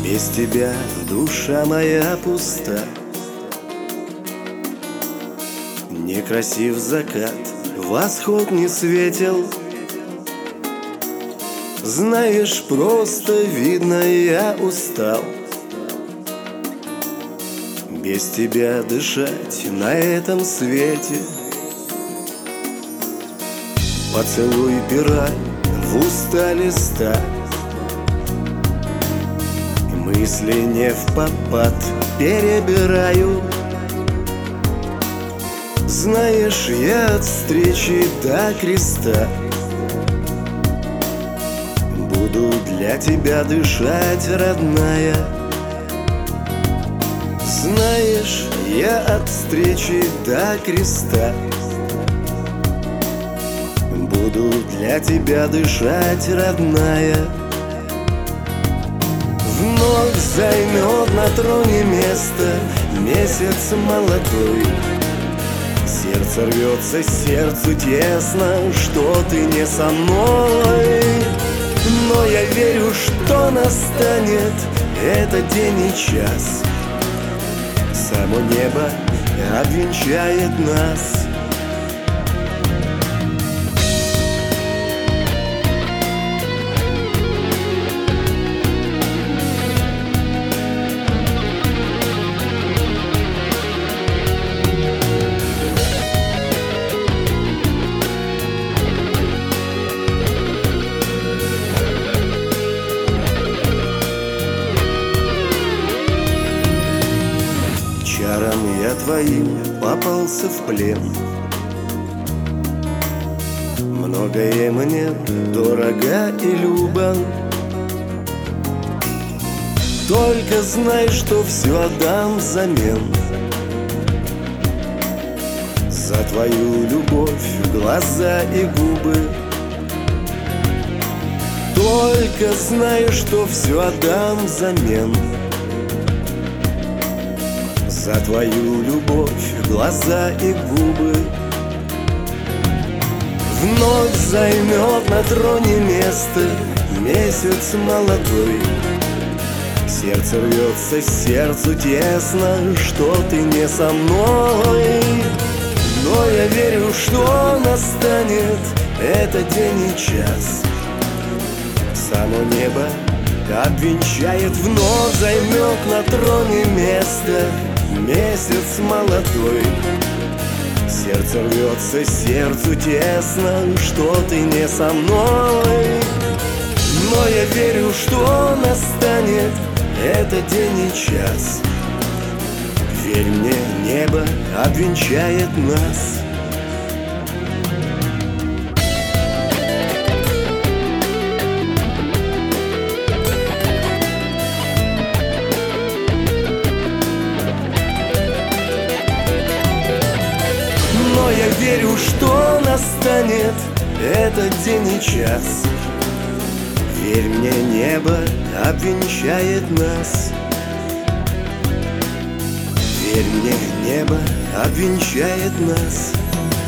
Без тебя душа моя пуста. Некрасив закат, восход не светил. Знаешь, просто видно, я устал без тебя дышать на этом свете. Поцелуй пера в уста листа, мысли не впопад перебираю. Знаешь, я от встречи до креста буду для тебя дышать, родная. Знаешь, я от встречи до креста буду для тебя дышать, родная. Вновь займет на троне место месяц молодой. Сердце рвется, сердцу тесно, что ты не со мной. Но я верю, что настанет этот день и час. Само небо обвенчает нас. Чарам я твоим попался в плен. Многое мне дорого и любо. Только знай, что все отдам взамен. За твою любовь, глаза и губы. Только знай, что все отдам взамен. За твою любовь, глаза и губы. Вновь займет на троне место месяц молодой. Сердце рвется, сердцу тесно, что ты не со мной. Но я верю, что настанет этот день и час. Само небо обвенчает, вновь займет на троне место месяц молодой. Сердце рвется, сердцу тесно, что ты не со мной. Но я верю, что настанет этот день и час. Верь мне, небо обвенчает нас. Но я верю, что настанет этот день и час. Верь мне, небо обвенчает нас. Верь мне, небо обвенчает нас.